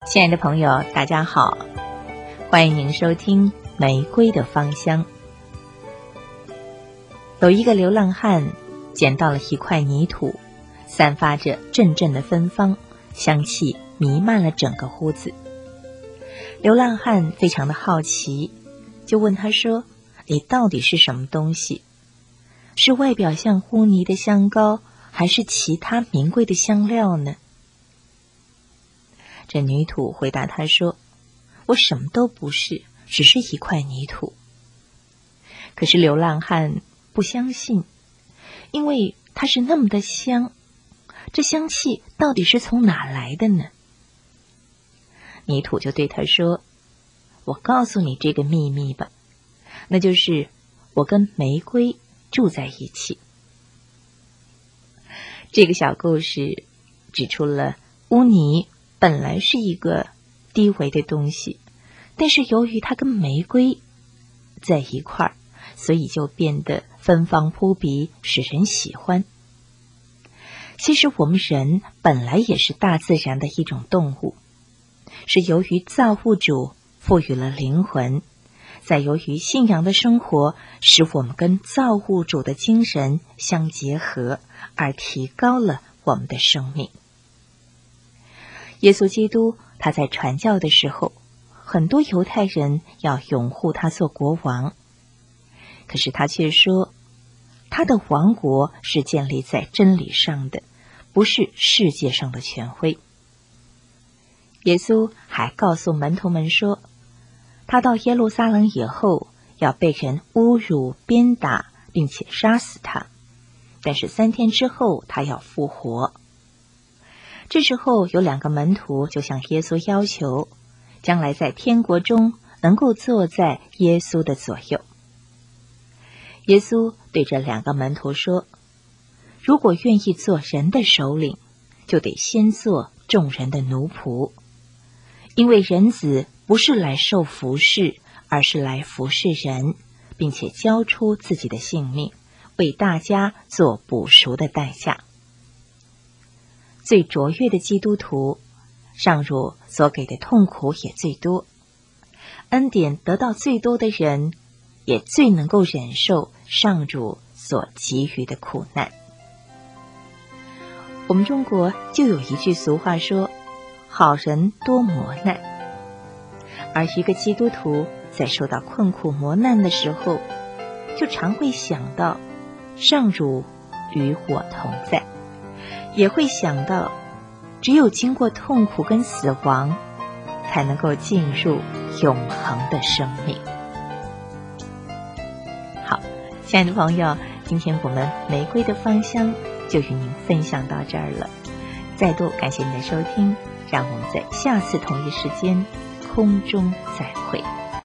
亲爱的朋友，大家好，欢迎您收听《玫瑰的芳香》。有一个流浪汉捡到了一块泥土，散发着阵阵的芬芳，香气弥漫了整个屋子。流浪汉非常的好奇，就问他说：“你到底是什么东西？是外表像污泥的香膏，还是其他名贵的香料呢？”这女土回答他说：“我什么都不是，只是一块泥土。”可是流浪汉不相信，因为它是那么的香，这香气到底是从哪来的呢？泥土就对他说：“我告诉你这个秘密吧，那就是我跟玫瑰住在一起。”这个小故事指出了污泥本来是一个低微的东西，但是由于它跟玫瑰在一块儿，所以就变得芬芳扑鼻，使人喜欢。其实我们人本来也是大自然的一种动物，是由于造物主赋予了灵魂，再由于信仰的生活，使我们跟造物主的精神相结合，而提高了我们的生命。耶稣基督他在传教的时候，很多犹太人要拥护他做国王，可是他却说，他的王国是建立在真理上的，不是世界上的权威。耶稣还告诉门徒们说，他到耶路撒冷以后，要被人侮辱、鞭打，并且杀死他，但是3天之后他要复活。这时候有2个门徒就向耶稣要求，将来在天国中能够坐在耶稣的左右。耶稣对这2个门徒说，如果愿意做人的首领，就得先做众人的奴仆，因为人子不是来受服侍，而是来服侍人，并且交出自己的性命，为大家做补赎的代价。最卓越的基督徒，上主所给的痛苦也最多，恩典得到最多的人，也最能够忍受上主所给予的苦难。我们中国就有一句俗话说，好人多磨难，而一个基督徒在受到困苦磨难的时候，就常会想到上主与我同在，也会想到只有经过痛苦跟死亡，才能够进入永恒的生命。好，亲爱的朋友，今天我们玫瑰的芳香就与您分享到这儿了。再度感谢您的收听，让我们在下次同一时间空中再会。